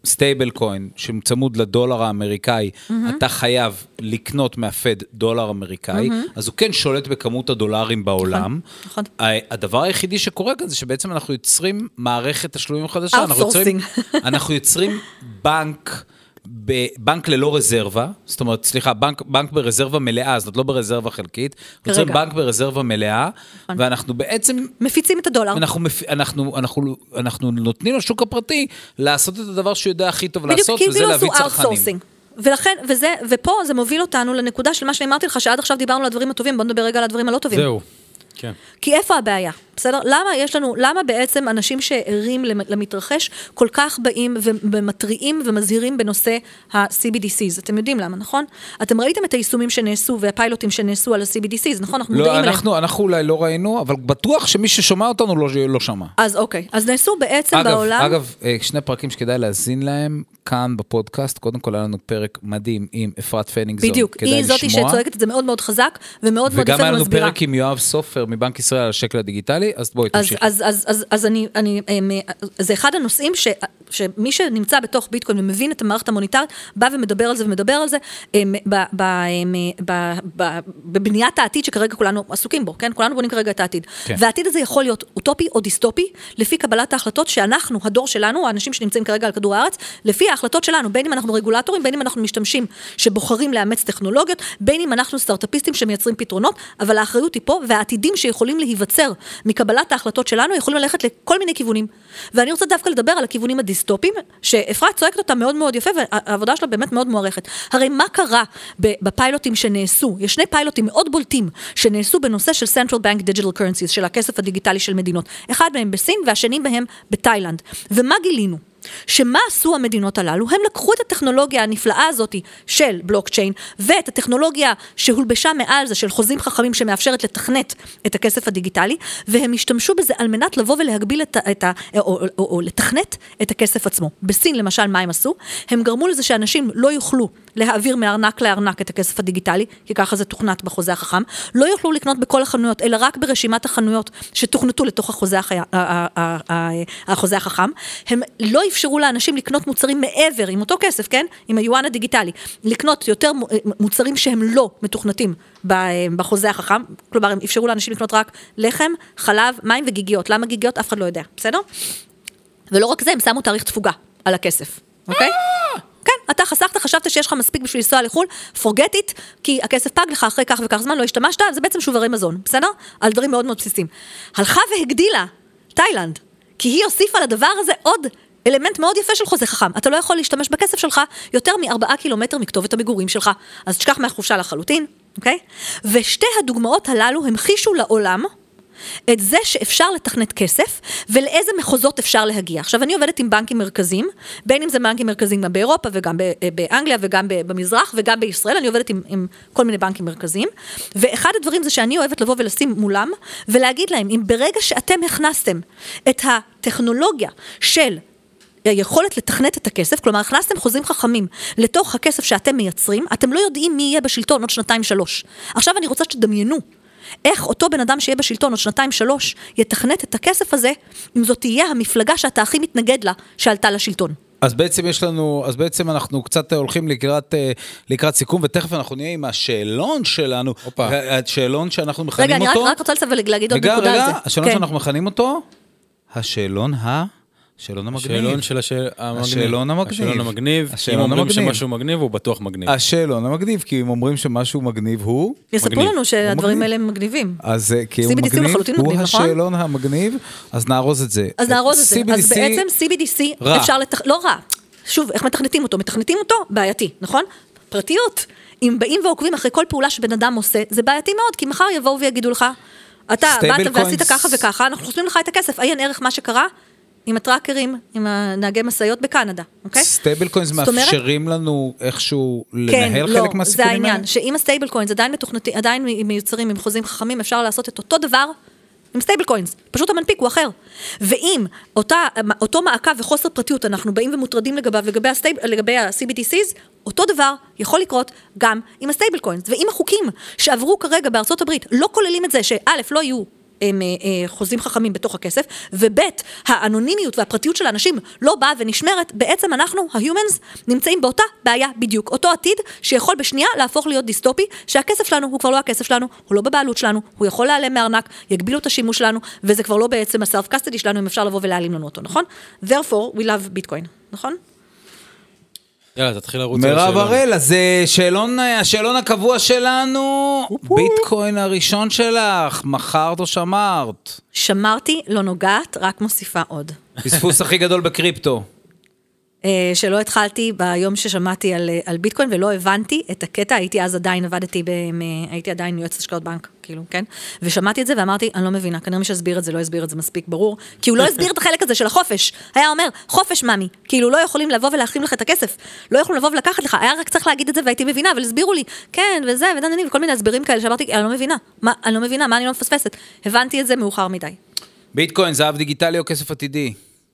סטייבל קוין, שצמוד לדולר האמריקאי, mm-hmm. אתה חייב לקנות מהפד דולר אמריקאי, mm-hmm. אז הוא כן שולט בכמות הדולרים בעולם. נכון, נכון. הדבר היחידי שקורה כאן זה שבעצם אנחנו יוצרים מערכת תשלומים חדשה. אנחנו יוצרים, אנחנו יוצרים בנק, בנק ללא רזרבה, זאת אומרת, סליחה, בנק, בנק ברזרבה מלאה, זאת לא ברזרבה חלקית, יוצרים בנק ברזרבה מלאה, נכון. ואנחנו בעצם... מפיצים את הדולר. אנחנו, אנחנו, אנחנו, אנחנו נותנים לשוק הפרטי לעשות את הדבר שהוא יודע הכי טוב לעשות, וזה להביא צרכנים. ולכן, וזה, ופה זה מוביל אותנו לנקודה של מה שאמרתי לך, שעד עכשיו דיברנו על הדברים הטובים, בוא נדבר רגע על הדברים הלא טובים. זהו. כן. כי איפה הבעיה? בסדר? למה יש לנו, למה בעצם אנשים שערים למתרחש כל כך באים ומטריעים ומזהירים בנושא ה-סי בי די סיז? אתם יודעים למה, נכון? אתם ראיתם את היישומים שנעשו והפיילוטים שנעשו על ה-סי בי די סיז, נכון? אנחנו לא, מודעים אנחנו, אליהם. אנחנו אולי לא ראינו, אבל בטוח שמי ששומע אותנו לא, לא שמע. אז אוקיי. אז נעשו בעצם אגב, בעולם... אגב, שני פרקים שכדאי להזין להם כאן בפודקאסט, קודם כל היה לנו פרק מדהים עם אפרת פנינגזון. בדיוק, היא זאתי שצועקת את זה מאוד מאוד חזק ומאוד מאוד וגם היה לנו פרק עם יואב סופר מבנק ישראל על השקל הדיגיטלי, אז בואי תמשיך. אז, אז, אז, אז אני, אני, זה אחד הנושאים ש, שמי שנמצא בתוך ביטקוין ומבין את המערכת המוניטרית, בא ומדבר על זה ומדבר על זה, בבניית העתיד שכרגע כולנו עסוקים בו, כן? כולנו בונים כרגע את העתיד. כן. והעתיד הזה יכול להיות אוטופי או דיסטופי, לפי קבלת ההחלטות שאנחנו, הדור שלנו, האנשים שנמצאים כרגע על כדור הארץ, לפי ההחלטות שלנו, בין אם אנחנו רגולטורים, בין אם אנחנו משתמשים שבוחרים לאמץ טכנולוגיות, בין אם אנחנו סטארט-אפיסטים שמייצרים פתרונות, אבל האחריות היא פה, והעתידים שיכולים להיווצר מקבלת ההחלטות שלנו, יכולים ללכת לכל מיני כיוונים. ואני רוצה דווקא לדבר על הכיוונים הדיסטופיים, שאפרת צועקת אותם מאוד מאוד יפה, והעבודה שלה באמת מאוד מוערכת. הרי מה קרה בפיילוטים שנעשו? יש שני פיילוטים מאוד בולטים, שנעשו בנושא של Central Bank Digital Currencies, של הכסף הדיגיטלי של מדינות. אחד מהם בסין, והשני מהם בתאילנד. ומה גילינו? שמה עשו המדינות הללו? הם לקחו את הטכנולוגיה הנפלאה הזאת של בלוקצ'יין, ואת הטכנולוגיה שהולבשה מעל זה של חוזים חכמים שמאפשרת לתכנת את הכסף הדיגיטלי, והם השתמשו בזה על מנת לבוא ולהגביל את ה, את ה, או, או, או, או לתכנת את הכסף עצמו. בסין למשל מה הם עשו? הם גרמו לזה שאנשים לא יוכלו להעביר מארנק לארנק את הכסף הדיגיטלי, כי ככה זה תוכנת בחוזה החכם, לא יוכלו לקנות בכל החנויות, אלא רק ברשימת החנויות שתוכנתו לתוך החוזה, החי... החוזה החכם. הם לא אפשרו לאנשים לקנות מוצרים מעבר, עם אותו כסף, כן? עם היואן הדיגיטלי, לקנות יותר מוצרים שהם לא מתוכנתים בחוזה החכם, כלומר, הם אפשרו לאנשים לקנות רק לחם, חלב, מים וגיגיות. למה גיגיות? אף אחד לא יודע, בסדר? ולא רק זה, הם שמו תאריך תפוגה על הכסף, אוקיי? כן, אתה חסכת, חשבת שיש לך מספיק בשביל לנסוע לחול, forget it, כי הכסף פג לך אחרי כך וכך זמן, לא השתמשת, זה בעצם שוברי מזון, בסדר? על דברים מאוד מאוד בסיסיים. הלכה והגדילה, תאילנד, כי היא הוסיפה לדבר הזה עוד אלמנט מאוד יפה של חוזה חכם. אתה לא יכול להשתמש בכסף שלך יותר מארבעה קילומטר מכתובת המגורים שלך. אז תשכח מהחופשה לחלוטין, אוקיי? ושתי הדוגמאות הללו המחישו לעולם את זה שאפשר לתכנת כסף, ולאיזה מחוזות אפשר להגיע. עכשיו, אני עובדת עם בנקים מרכזיים, בין אם זה בנקים מרכזיים גם באירופה, וגם באנגליה, וגם במזרח, וגם בישראל, אני עובדת עם, עם כל מיני בנקים מרכזיים, ואחד הדברים זה שאני אוהבת לבוא ולשים מולם, ולהגיד להם, אם ברגע שאתם הכנסתם את הטכנולוגיה של היכולת לתכנת את הכסף, כלומר, הכנסתם חוזים חכמים לתוך הכסף שאתם מייצרים, אתם לא יודעים מי יהיה בשלטון עוד שנתיים שלוש. עכשיו אני רוצה שתדמיינו, איך אותו בן אדם שיהיה בשלטון עוד שנתיים שלוש, יתכנת את הכסף הזה, אם זאת תהיה המפלגה שאתה הכי מתנגד לה, שעלתה לשלטון. אז בעצם יש לנו, אז בעצם אנחנו קצת הולכים לקראת, לקראת סיכום, ותכף אנחנו נהיה עם השאלון שלנו, השאלון שאנחנו מכנים אותו. רגע, אני רק רוצה להגיד עוד נקודה על זה. רגע, השאלון שאנחנו מכנים אותו, השאלון ה... השאלון המגניב. השאלון של השאל... השאלון המגניב. השאלון המגניב. אם אומרים שמשהו מגניב, הוא בטוח מגניב. השאלון המגניב, כי אם אומרים שמשהו מגניב, הוא... יספרו לנו שהדברים האלה הם מגניבים. אז כי הוא מגניב, הוא השאלון המגניב, אז נארוז את זה. אז נארוז את זה. אז בעצם סי בי די סי אפשר לתכ... לא רע. שוב, איך מתכנתים אותו? מתכנתים אותו? בעייתי, נכון? פרטיות. אם באים ועוקבים אחרי כל פעולה שבן אדם עושה, זה בעייתי מאוד, כי מחר יבואו ויגידו לך, אתה באת ועשית ככה וככה, אנחנו חוסמים לך את הכסף, עיין ערך מה שקרה, עם הטראקרים, עם הנהגי מסעיות בקנדה, אוקיי? סטייבל קוינס מאפשרים לנו איכשהו לנהל חלק מהסיכונים האלה? זה העניין, שאם הסטייבל קוינס עדיין מתוכנתי, עדיין מיוצרים עם חוזים חכמים, אפשר לעשות את אותו דבר עם סטייבל קוינס, פשוט המנפיק הוא אחר. ואם אותה, אותו מעקב וחוסר פרטיות אנחנו באים ומוטרדים לגביו, לגבי הסטייב, לגבי ה-סי בי די סיז, אותו דבר יכול לקרות גם עם הסטייבל קוינס. ואם החוקים שעברו כרגע בארצות הברית לא כוללים את זה, שא' לא יהיו חוזים חכמים בתוך הכסף, ובית, האנונימיות והפרטיות של האנשים לא באה ונשמרת, בעצם אנחנו, ה-humans, נמצאים באותה בעיה בדיוק. אותו עתיד שיכול בשנייה להפוך להיות דיסטופי, שהכסף שלנו הוא כבר לא הכסף שלנו, הוא לא בבעלות שלנו, הוא יכול להיעלם מארנק, יגבילו את השימוש שלנו, וזה כבר לא בעצם הסלף קסטדי שלנו, אם אפשר לבוא ולהעלים לנו אותו, נכון? Therefore, we love Bitcoin, נכון? יאללה, תתחיל לרוץ. מירב הראל, אז שאלון, השאלון הקבוע שלנו, ביטקוין הראשון שלך, מכרת או שמרת? שמרתי, לא נוגעת, רק מוסיפה עוד. פספוס הכי גדול בקריפטו. שלא התחלתי ביום ששמעתי על, על ביטקוין, ולא הבנתי את הקטע, הייתי אז עדיין, עבדתי, ב, הייתי עדיין יועצת השקעות בנק, כאילו, כן? ושמעתי את זה ואמרתי, אני לא מבינה, כנראה מי שהסביר את זה, לא הסביר את זה מספיק ברור, כי הוא לא הסביר את החלק הזה של החופש. היה אומר, חופש ממי, כאילו לא יכולים לבוא ולהחרים לך את הכסף, לא יכולים לבוא ולקחת לך, היה רק צריך להגיד את זה והייתי מבינה, אבל הסבירו לי, כן, וזה, ודנני, וכל מיני הסברים כאלה, שאמרתי, אני לא מבינה, מה, אני לא מבינה, מה אני לא מפספסת. הבנתי את זה מאוחר מדי. ביטקוין, זהב דיגיטלי או כסף עתידי?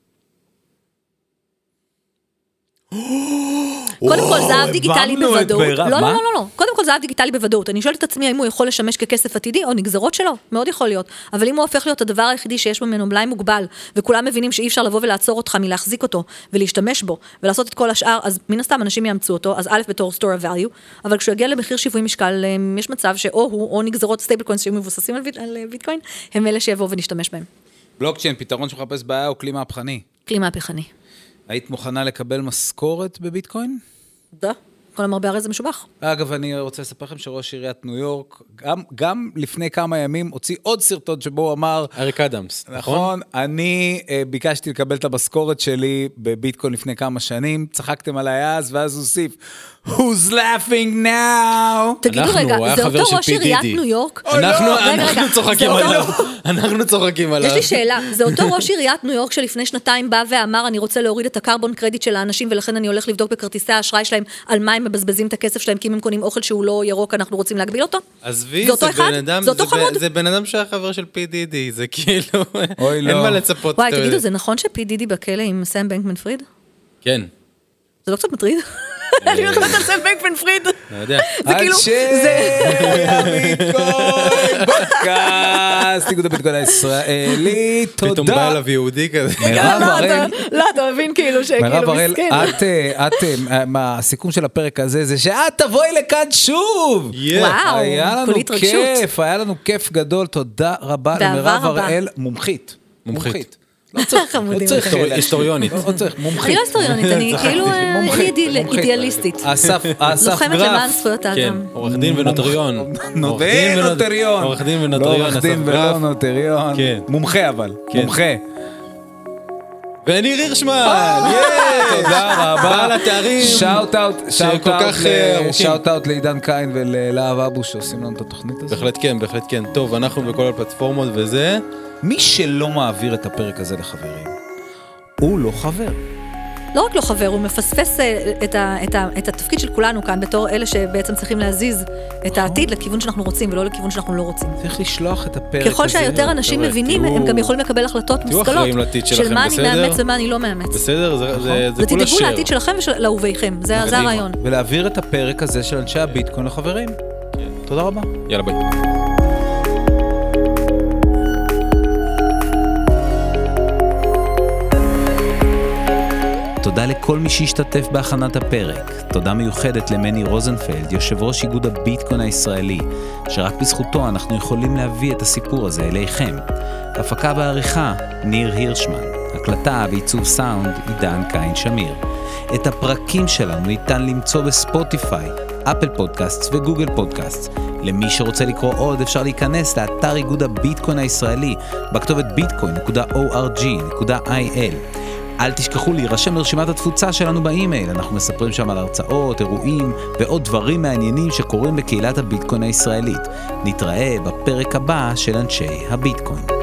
קודם כל זהב דיגיטלי בוודאות. לא, לא, לא, לא. קודם כל זהב דיגיטלי בוודאות. אני שואלת את עצמי האם הוא יכול לשמש ככסף עתידי או נגזרות שלו. מאוד יכול להיות. אבל אם הוא הופך להיות הדבר היחידי שיש ממנו מלאי מוגבל, וכולם מבינים שאי אפשר לבוא ולעצור אותך מלהחזיק אותו, ולהשתמש בו, ולעשות את כל השאר, אז מן הסתם אנשים יאמצו אותו, אז א' בתור store of value, אבל כשהוא יגיע למחיר שיווי משקל, יש מצב שאו הוא או נגזרות סטייבל קוינס שהיו מבוססים על ביטקוין, הם אלה שיבואו ונשתמש בהם. בלוקצ'יין, פתרון שמחפש בעיה או כלי מהפכני? כלי מהפכני. היית מוכנה לקבל משכורת בביטקוין? דה, כל המרבה הרי זה משובח. אגב, אני רוצה לספר לכם שראש עיריית ניו יורק, גם, גם לפני כמה ימים, הוציא עוד סרטון שבו הוא אמר... אריק אדמס, נכון? נכון, אני uh, ביקשתי לקבל את המשכורת שלי בביטקוין לפני כמה שנים, צחקתם עליי אז, ואז הוא הוסיף, Who's laughing now? תגידו רגע, זה אותו ראש עיריית ניו יורק? אנחנו צוחקים עליו. אנחנו צוחקים עליו. יש לי שאלה, זה אותו ראש עיריית ניו יורק שלפני שנתיים בא ואמר, אני רוצה להוריד את הקרבון קרדיט של האנשים, ולכן אני הולך לבדוק בכרטיסי האשראי שלהם, על מה הם מבזבזים את הכסף שלהם, כי אם הם קונים אוכל שהוא לא ירוק, אנחנו רוצים להגביל אותו? עזבי, זה בן אדם שהיה חבר של פי די די, זה כאילו, אין מה לצפות. וואי, תגידו, זה נכון שפי די די בכלא עם סם בנקמן פריד? כן. זה לא קצת מטריד? אני הולכת על סם בנקמן פריד. לא יודע. זה כאילו... ביטקוין, בודקאסט, איגוד הביטקוין הישראלי, תודה. פתאום בא אליו יהודי כזה. מירב הראל. לא, אתה מבין כאילו שכאילו מירב הראל, את, הסיכום של הפרק הזה זה שאת תבואי לכאן שוב. וואו, היה לנו כיף, היה לנו כיף גדול, תודה רבה למירב הראל, מומחית. מומחית. לא צריך, לא צריך, היסטוריונית. לא צריך, מומחית. אני לא היסטוריונית, אני כאילו אידיאליסטית. אסף גרף. לוחמת למען זכויות האדם. עורך דין ונוטריון. ונוטריון. עורך דין ונוטריון. עורך דין ולא נוטריון. מומחה אבל, מומחה. וניר הירשמן. תודה רבה. בעל התארים. שאוט אאוט. שאוט אאוט לעידן קיין וללהב אבו שעושים לנו את התוכנית הזאת. בהחלט כן, בהחלט כן. טוב, אנחנו בכל הפלטפורמות וזה. מי שלא מעביר את הפרק הזה לחברים, הוא לא חבר. לא רק לא חבר, הוא מפספס את, ה, את, ה, את התפקיד של כולנו כאן, בתור אלה שבעצם צריכים להזיז את העתיד לכיוון שאנחנו רוצים, ולא לכיוון שאנחנו לא רוצים. צריך לשלוח את הפרק הזה. ככל שהיותר אנשים מבינים, הם גם יכולים לקבל החלטות מושכלות, של מה אני מאמץ ומה אני לא מאמץ. בסדר, זה כולה שר. ותדאגו לעתיד שלכם ולאהוביכם, זה הרעיון. ולהעביר את הפרק הזה של אנשי הביטקוין לחברים. תודה רבה. יאללה ביי. תודה לכל מי שהשתתף בהכנת הפרק. תודה מיוחדת למני רוזנפלד, יושב ראש איגוד הביטקוין הישראלי, שרק בזכותו אנחנו יכולים להביא את הסיפור הזה אליכם. הפקה בעריכה, ניר הירשמן. הקלטה ועיצוב סאונד, עידן קיין שמיר. את הפרקים שלנו ניתן למצוא בספוטיפיי, אפל פודקאסט וגוגל פודקאסט. למי שרוצה לקרוא עוד אפשר להיכנס לאתר איגוד הביטקוין הישראלי, בכתובת ביטקוין נקודה או אר ג'י נקודה איי אל. אל תשכחו להירשם לרשימת התפוצה שלנו באימייל, אנחנו מספרים שם על הרצאות, אירועים ועוד דברים מעניינים שקורים בקהילת הביטקוין הישראלית. נתראה בפרק הבא של אנשי הביטקוין.